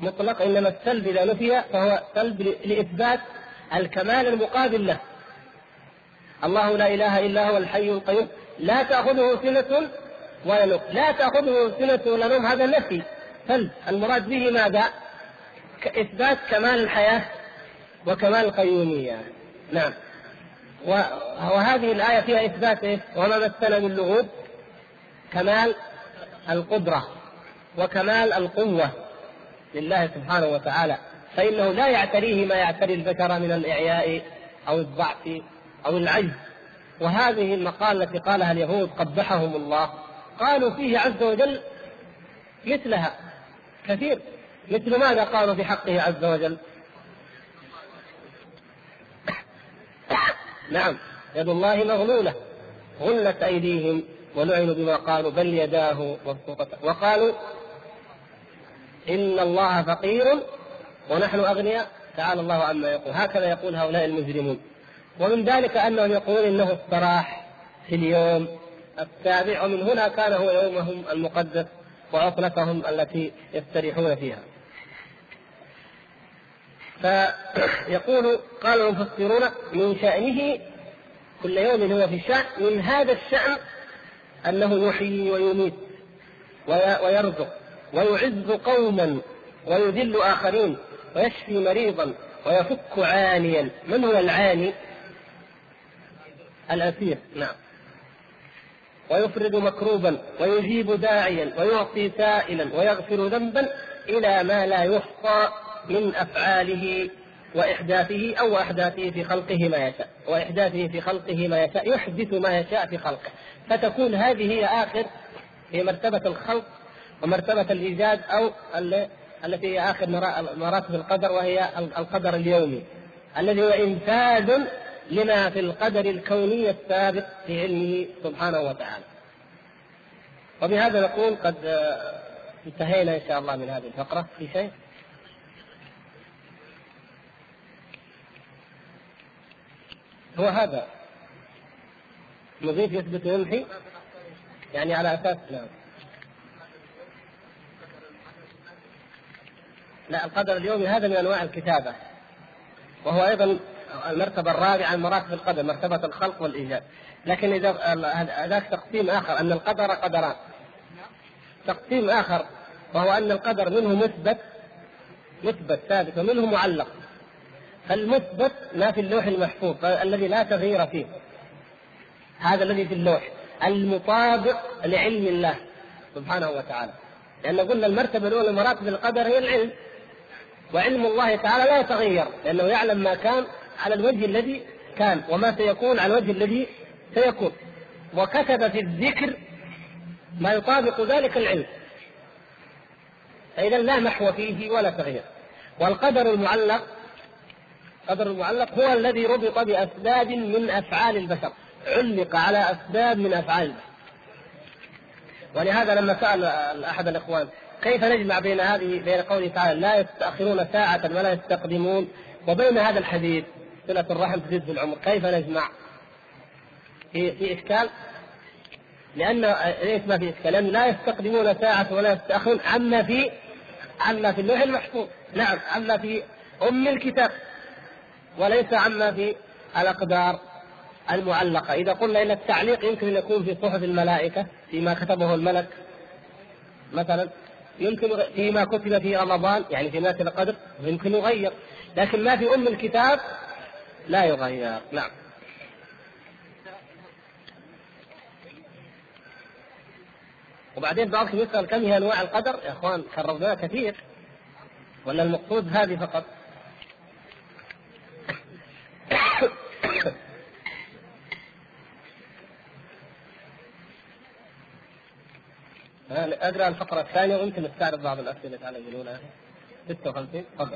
مطلق، إنما السلب إذا نفي فهو سلب لإثبات الكمال المقابل له. الله لا إله إلا هو الحي القيوم لا تأخذه سنة ولا نوم، لا تأخذه سنة ولا نوم هذا نفي سلب، المراد به ماذا؟ إثبات كمال الحياة وكمال القيومية. نعم. وهذه الآية فيها إثبات إيه؟ وما مسنا من لغوب، كمال القدرة وكمال القوة لله سبحانه وتعالى، فإنه لا يعتريه ما يعتري البشر من الإعياء أو الضعف أو العجز. وهذه المقالة التي قالها اليهود قبحهم الله قالوا فيه عز وجل مثلها كثير. مثل ماذا قالوا في حقه عز وجل؟ نعم، يد الله مغلولة غلت أيديهم ولعنوا بما قالوا بل يداه مبسوطتان، وقالوا إن الله فقير ونحن أغنياء تعالى الله عما يقول. هكذا يقول هؤلاء المجرمون. ومن ذلك أنهم يقولون إنه استراح في اليوم السابع، ومن هنا كان هو يومهم المقدس وعطلتهم التي يستريحون فيها. فيقول قال المفسرون من شأنه كل يوم هو في شأن، من هذا الشأن أنه يحيي ويميت ويرزق ويعز قوما ويذل آخرين ويشفي مريضا ويفك عانيا. من هو العاني؟ الأسير. نعم. ويفرد مكروبا ويجيب داعيا ويعطي سائلا ويغفر ذنبا إلى ما لا يحصى من أفعاله وإحداثه أو أحداثه في خلقه ما يشاء، وإحداثه في خلقه ما يشاء، يحدث ما يشاء في خلقه. فتكون هذه هي آخر هي مرتبة الخلق ومرتبة الإيجاد، أو التي هي آخر مراتب القدر، وهي القدر اليومي الذي هو إنفاذ لما في القدر الكوني السابق في علمه سبحانه وتعالى. وبهذا نقول قد انتهينا إن شاء الله من هذه الفقرة. في شيء؟ هو هذا نضيف يثبت ويمحي يعني على أساس لا. لا، القدر اليومي هذا من أنواع الكتابة، وهو أيضا المرتبة الرابعة من مراتب القدر، مرتبة الخلق والإيجاد. لكن إذا هذاك تقسيم آخر أن القدر قدران، تقسيم آخر وهو أن القدر منه مثبت مثبت ثابت ومنه معلق. فالمثبت ما في اللوح المحفوظ الذي لا تغيير فيه، هذا الذي في اللوح المطابق لعلم الله سبحانه وتعالى، لأن قلنا المرتبة الأولى مراتب القدر هي العلم، وعلم الله تعالى لا يتغير لأنه يعلم ما كان على الوجه الذي كان وما سيكون على الوجه الذي سيكون، وكتب في الذكر ما يطابق ذلك العلم، فإذا لا محو فيه ولا تغيير. والقدر المعلق قدر المعلق هو الذي ربط بأسباب من أفعال البشر، علق على أسباب من أفعال البشر. ولهذا لما سأل أحد الإخوان كيف نجمع بين هذه بين قوله تعالى لا يستأخرون ساعة ولا يستقدمون وبين هذا الحديث صلة الرحم تزيد في العمر، كيف نجمع؟ في, في إشكال، لأن ليس ما في إشكال، لأن لا يستقدمون ساعة ولا يستأخرون عما في عما في اللوح المحفوظ، نعم عما في أم الكتاب، وليس عما في الأقدار المعلقة. إذا قلنا إن التعليق يمكن أن يكون في صحف الملائكة فيما كتبه الملك مثلا، يمكن فيما كتب في رمضان يعني في ناس القدر يمكن يغير، لكن ما في أم الكتاب لا يغير. نعم. وبعدين بعضكم يسأل كم هي أنواع القدر؟ يا أخوان كررناها كثير، ولا المقصود هذه فقط؟ أقرأ الفقرة الثانية ويمكن نستعرض بعض الأسئلة على يقولونها. ستة وخمسين تفضل.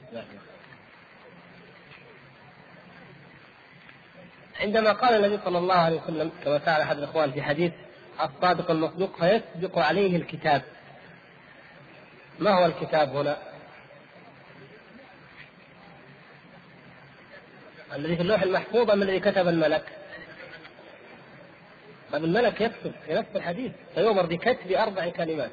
عندما قال النبي صلى الله عليه وسلم كما فعل أحد الإخوان في حديث الصادق المصدوق فيسبق عليه الكتاب، ما هو الكتاب هنا؟ الذي في اللوح المحفوظ أم الذي كتب الملك؟ طيب الملك يكتب في نفس الحديث فيؤمر بكتب أربع كلمات،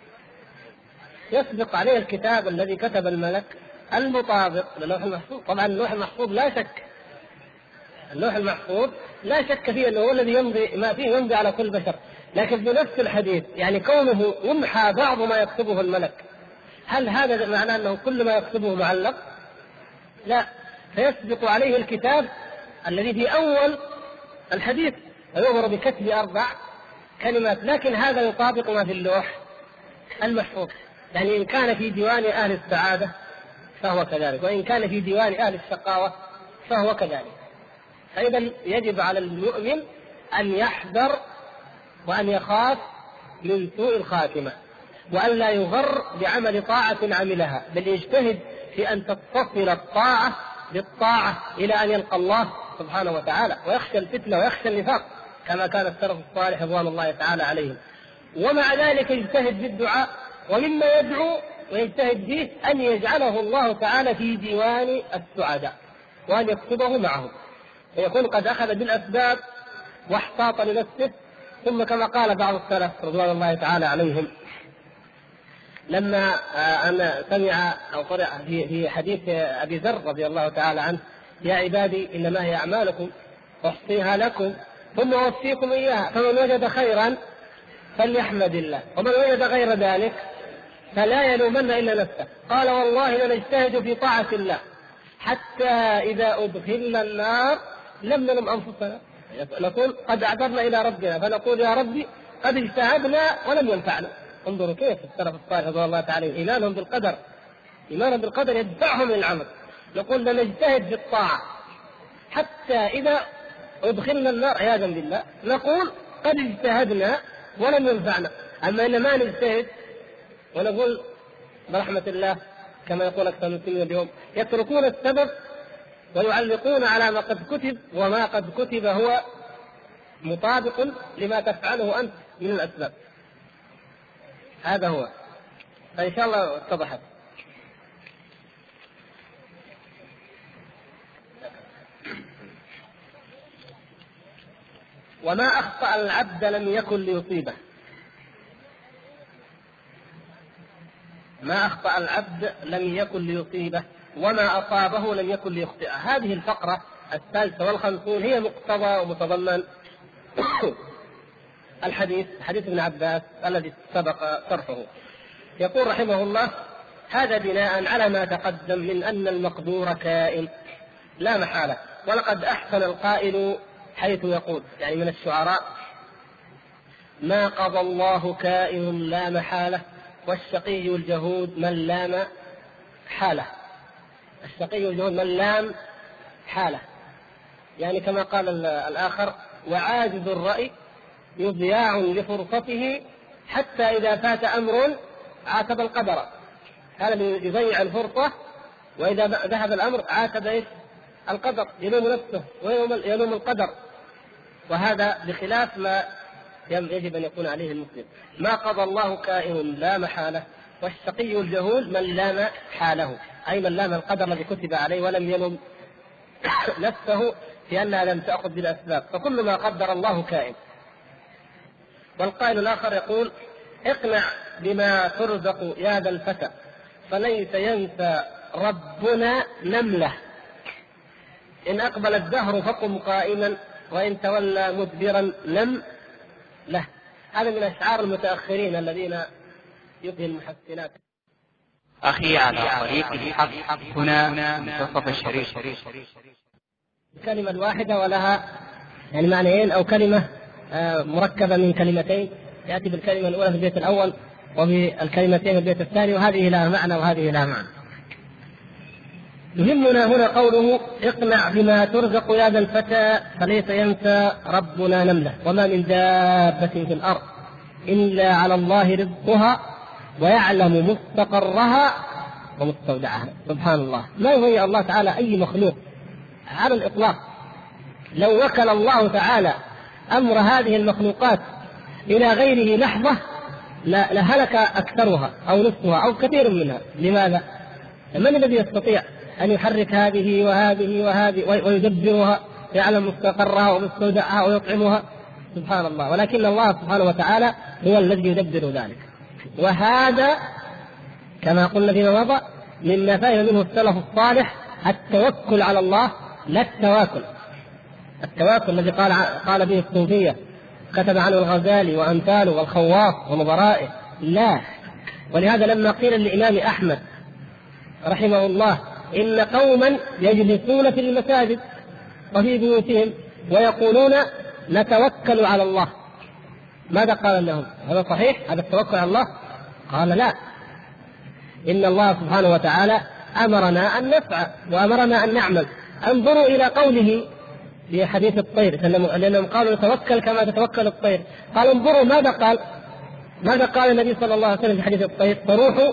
يسبق عليه الكتاب الذي كتب الملك المطابق للوح المحفوظ. طبعا اللوح المحفوظ لا شك، اللوح المحفوظ لا شك فيه أنه هو الذي يمضي ما فيه يمضي على كل بشر، لكن بنفس الحديث يعني كونه يمحى بعض ما يكتبه الملك، هل هذا معناه أنه كل ما يكتبه معلق؟ لا، فيسبق عليه الكتاب الذي في أول الحديث ويؤمر بكتب أربع كلمات، لكن هذا يطابق ما في اللوح المحفوظ. يعني إن كان في ديوان أهل السعادة فهو كذلك، وإن كان في ديوان أهل الشقاوة فهو كذلك. فإذا يجب على المؤمن أن يحذر وأن يخاف من سوء الخاتمة، وأن لا يغر بعمل طاعة عملها، بل يجتهد في أن تتصل الطاعة بالطاعة إلى أن يلقى الله سبحانه وتعالى، ويخشى الفتنة ويخشى النفاق كما كان السلف الصالح رضوان الله تعالى عليهم. ومع ذلك يجتهد بالدعاء، ومما يدعو ويجتهد فيه أن يجعله الله تعالى في ديوان السعداء وأن يكتبه معهم، ويكون قد أخذ بالأسباب واحتاط لنفسه. ثم كما قال بعض السلف رضوان الله تعالى عليهم لما أن سمع أو قرأ في حديث أبي ذر رضي الله تعالى عنه: يا عبادي إنما هي أعمالكم أحصيها لكم ثم أوفيكم إياها، فمن وجد خيرا فليحمد الله، ومن وجد غير ذلك فلا يلومن إلا نفسه. قال: والله لنجتهد في طاعة الله حتى إذا أدخلنا النار لم نلم أنفسنا، نقول قد أعذرنا إلى ربنا فنقول يا ربي قد اجتهدنا ولم ينفعنا. انظروا كيف السلف الصالح رضي الله تعالى إيمانهم بالقدر، إيمانهم بالقدر يدفعهم للعمل. نقول لنجتهد في الطاعة حتى إذا أدخلنا النار عياذا بالله نقول قد اجتهدنا ولم ينفعنا. أما إن ما نجتهد ونقول برحمة الله كما يقول أكثر من كلمة اليوم، يتركون السبب ويعلقون على ما قد كتب، وما قد كتب هو مطابق لما تفعله أنت من الأسباب. هذا هو. فإن شاء الله اتضحت. وما أخطأ العبد لم يكن ليصيبه، ما أخطأ العبد لم يكن ليصيبه، وما أصابه لم يكن ليخطئه. هذه الفقرة الثالثة والخمسون هي مقتضى ومتضمن الحديث حديث ابن عباس الذي سبق شرحه. يقول رحمه الله: هذا بناء على ما تقدم من أن المقدور كائن لا محالة. ولقد أحسن القائل حيث يقول، يعني من الشعراء: ما قضى الله كائن لا محالة، والشقي الجهود من لام حاله. الشقي الجهود من لام حاله، يعني كما قال الآخر: وعاجز الرأي يضياع لفرصته حتى إذا فات أمر عاتب القدر. هذا يضيع الفرصة، وإذا ذهب الأمر عاتب إيش؟ القدر، يلوم نفسه ويلوم القدر. وهذا بخلاف ما يجب أن يكون عليه المسلم. ما قضى الله كائن لا محالة، والشقي الجهول من لام حاله، أي من لام القدر الذي كتب عليه ولم يلوم نفسه في أنها لم تأخذ بالأسباب، فكل ما قدر الله كائن. والقائل الآخر يقول: اقنع بما ترزق يا ذا الفتى، فليس ينسى ربنا نملة، إن أقبل الدهر فقم قائما، وإن تولى مدبرا لم له. هذا من أشعار المتأخرين الذين يبهي المحسنات. أخي على طريق الحق هنا منتصف الشريف. الكلمة الواحدة ولها يعني معنيين أو كلمة مركبة من كلمتين، يأتي بالكلمة الأولى في البيت الأول وبالكلمتين في البيت الثاني، وهذه لها معنى وهذه لها معنى. يهمنا هنا قوله: اقنع بما ترزق يا ذا الفتى، فليس ينسى ربنا نملة، وما من دابة في الأرض إلا على الله رزقها ويعلم مستقرها ومستودعها. سبحان الله، ما يضيع الله تعالى أي مخلوق على الإطلاق. لو وكل الله تعالى أمر هذه المخلوقات إلى غيره لحظة لهلك أكثرها أو نصفها أو كثير منها. لماذا؟ من الذي يستطيع أن يحرك هذه وهذه وهذه ويدبرها، يعلم مستقرها ومستودعها ويطعمها؟ سبحان الله. ولكن الله سبحانه وتعالى هو الذي يدبر ذلك. وهذا كما قلنا فيما مضى مما فهم منه السلف الصالح التوكل على الله، لا التواكل. التواكل الذي قال قال به الصوفية، كتب عنه الغزالي وأمثاله والخواص ونظرائه، لا. ولهذا لما قيل للإمام أحمد رحمه الله إن قوما يجلسون في المساجد وفي بيوتهم ويقولون نتوكل على الله، ماذا قال لهم؟ هذا صحيح هذا التوكل على الله؟ قال لا، إن الله سبحانه وتعالى أمرنا أن نسعى وأمرنا أن نعمل. انظروا إلى قوله في حديث الطير، لأنهم قالوا نتوكل كما تتوكل الطير. قال انظروا ماذا قال ماذا قال النبي صلى الله عليه وسلم في حديث الطير؟ تروح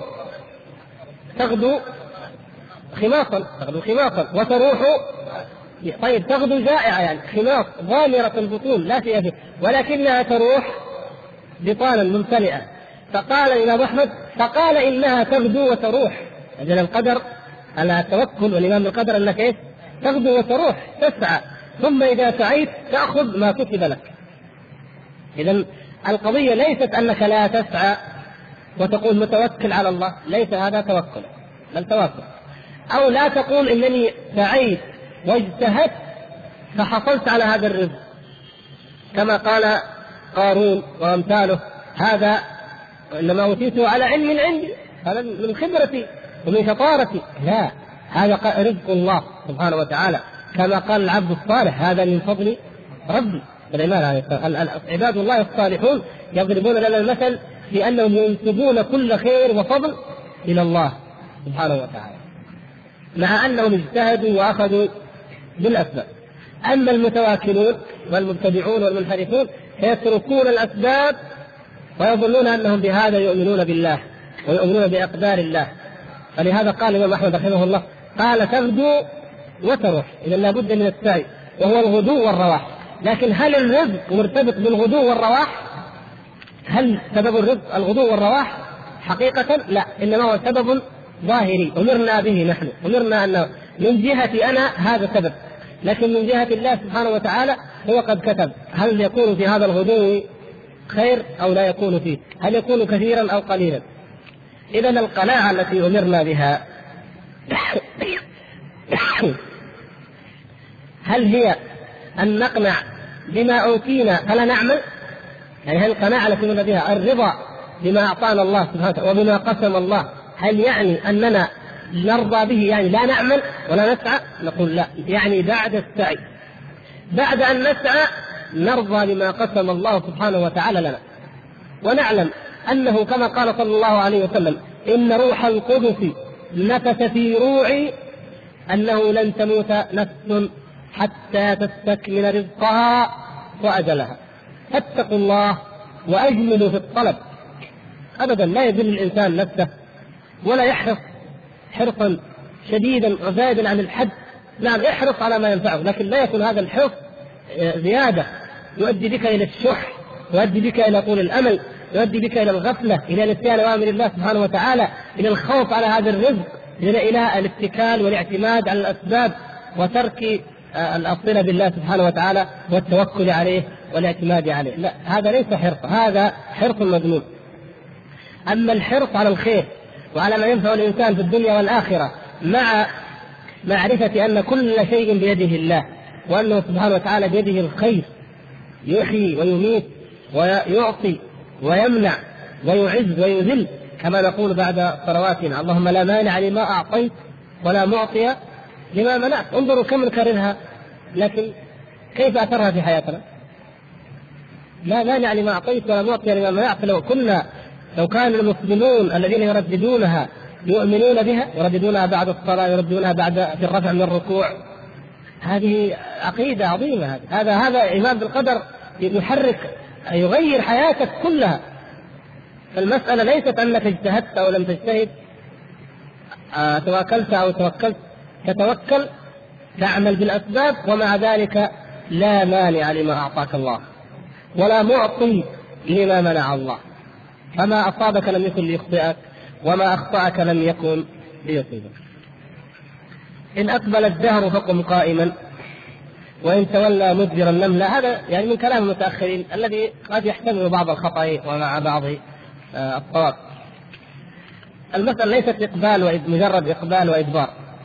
تغدو خماصا تغدو خماصا وتروح طيب تغدو جائعة، يعني خماص ضامرة البطون لا شيء فيه، ولكنها تروح بطانا ممتلئة. فقال الإمام أحمد فقال إنها تغدو وتروح. أجل القدر على التوكل والإمام القدر أنك إيه؟ تغدو وتروح، تسعى، ثم إذا سعيت تأخذ ما كتب لك. إذن القضية ليست أنك لا تسعى وتقول متوكل على الله، ليس هذا توكل بل توكل. أو لا تقول إنني سعيت واجتهدت فحصلت على هذا الرزق كما قال قارون وأمثاله، هذا إنما أوتيته على علم عندي، هذا من خبرتي ومن شطارتي. لا، هذا رزق الله سبحانه وتعالى، كما قال العبد الصالح هذا من فضل ربي. عباد الله الصالحون يضربون لنا المثل بأنهم ينسبون كل خير وفضل إلى الله سبحانه وتعالى، مع أنهم اجتهدوا وأخذوا بالأسباب. أما المتواكلون والمبتدعون والمنحرفون يتركون الأسباب ويظنون أنهم بهذا يؤمنون بالله ويؤمنون بأقدار الله. فلهذا قال الإمام أحمد رحمه الله قال تغدو وتروح، إذا لابد من السعي وهو الغدو والرواح. لكن هل الرزق مرتبط بالغدو والرواح؟ هل سبب الرزق الغدو والرواح؟ حقيقة لا، إنما هو سبب ظاهري أمرنا به نحن، أمرنا أنه من جهة أنا هذا سبب، لكن من جهة الله سبحانه وتعالى هو قد كتب هل يكون في هذا الغدو خير أو لا يكون فيه، هل يكون كثيرا أو قليلا. إذن القناعة التي أمرنا بها هل هي أن نقنع بما أوتينا فلا نعمل؟ يعني هل القناعة التي أمرنا بها الرضا بما أعطانا الله سبحانه وتعالى وبما قسم الله، هل يعني أننا نرضى به يعني لا نعمل ولا نسعى؟ نقول لا، يعني بعد السعي، بعد أن نسعى نرضى بما قسم الله سبحانه وتعالى لنا، ونعلم أنه كما قال صلى الله عليه وسلم إن روح القدس نفث في روعي أنه لن تموت نفس حتى تستكمل رزقها وأجلها. فاتقوا الله وأجملوا في الطلب. أبدا لا يذل الإنسان نفسه ولا يحرص حرصا شديدا وزائدا عن الحد. نعم احرص على ما ينفعه، لكن لا يكون هذا الحرص زيادة يؤدي بك إلى الشح، يؤدي بك إلى طول الأمل، يؤدي بك إلى الغفلة، إلى نسيان أوامر الله سبحانه وتعالى، إلى الخوف على هذا الرزق، إلى إلى الاتكال والاعتماد على الأسباب وترك الصلة بالله سبحانه وتعالى والتوكل عليه والاعتماد عليه. لا، هذا ليس حرص، هذا حرص مذموم. أما الحرص على الخير وعلى ما ينفع الإنسان في الدنيا والآخرة مع معرفة أن كل شيء بيده الله، وأنه سبحانه وتعالى بيده الخير، يحيي ويميت ويعطي ويمنع ويعز ويذل، كما نقول بعد صلواتنا اللهم لا مانع لما أعطيت ولا معطي لما منعت. انظروا كم نكررها، لكن كيف أثرها في حياتنا؟ لا مانع لما أعطيت ولا معطي لما منعت. لو كنا لو كان المسلمون الذين يرددونها يؤمنون بها، يرددونها بعد الصلاة، يرددونها بعد في الرفع من الركوع، هذه عقيدة عظيمة. هذا هذا إيمان بالقدر يحرك يغير حياتك كلها. فالمسألة ليست أنك اجتهدت أو لم تجتهد، آه تواكلت أو توكلت، تتوكل تعمل بالأسباب، ومع ذلك لا مانع لما أعطاك الله ولا معطي لما منع الله. فما أصابك لم يكن ليخطئك، وما أخطأك لم يكن ليصيبك. إن أقبل الدهر فقم قائما، وإن تولى مدبرا نملا. هذا يعني من كلام المتأخرين الذي قد يحتمل بعض الخطأ ومع بعض الصواب. المسألة ليست إقبال مجرد إقبال وإدبار.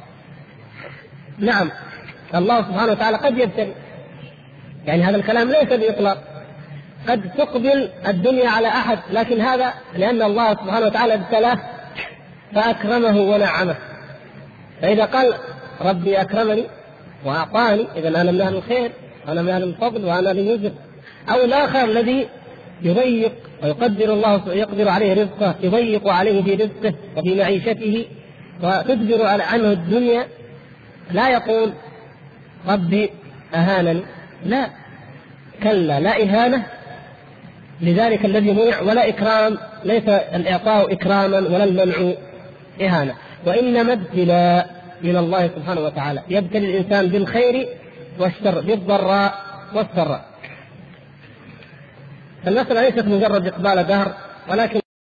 نعم الله سبحانه وتعالى قد يبتلي، يعني هذا الكلام ليس بإطلاق، قد تقبل الدنيا على أحد، لكن هذا لأن الله سبحانه وتعالى ابتلاه فأكرمه ونعمه. فإذا قال ربي أكرمني وأعطاني إذا أنا من أهل الخير، أنا من أهل الفضل، وأنا ليوزر. أو الآخر الذي يضيق ويقدر الله يقدر عليه رزقه، يضيق عليه في رزقه وفي معيشته وتدبر عنه الدنيا، لا يقول ربي أهانني، لا، كلا، لا إهانة لذلك الذي منع، ولا إكرام، ليس الإعطاء إكراما ولا المنع إهانة، وإنما ابتلاء من الله سبحانه وتعالى. يبتلي الإنسان بالخير والشر، بالضراء والسراء. المسألة ليست مجرد إقبال دهر، ولكن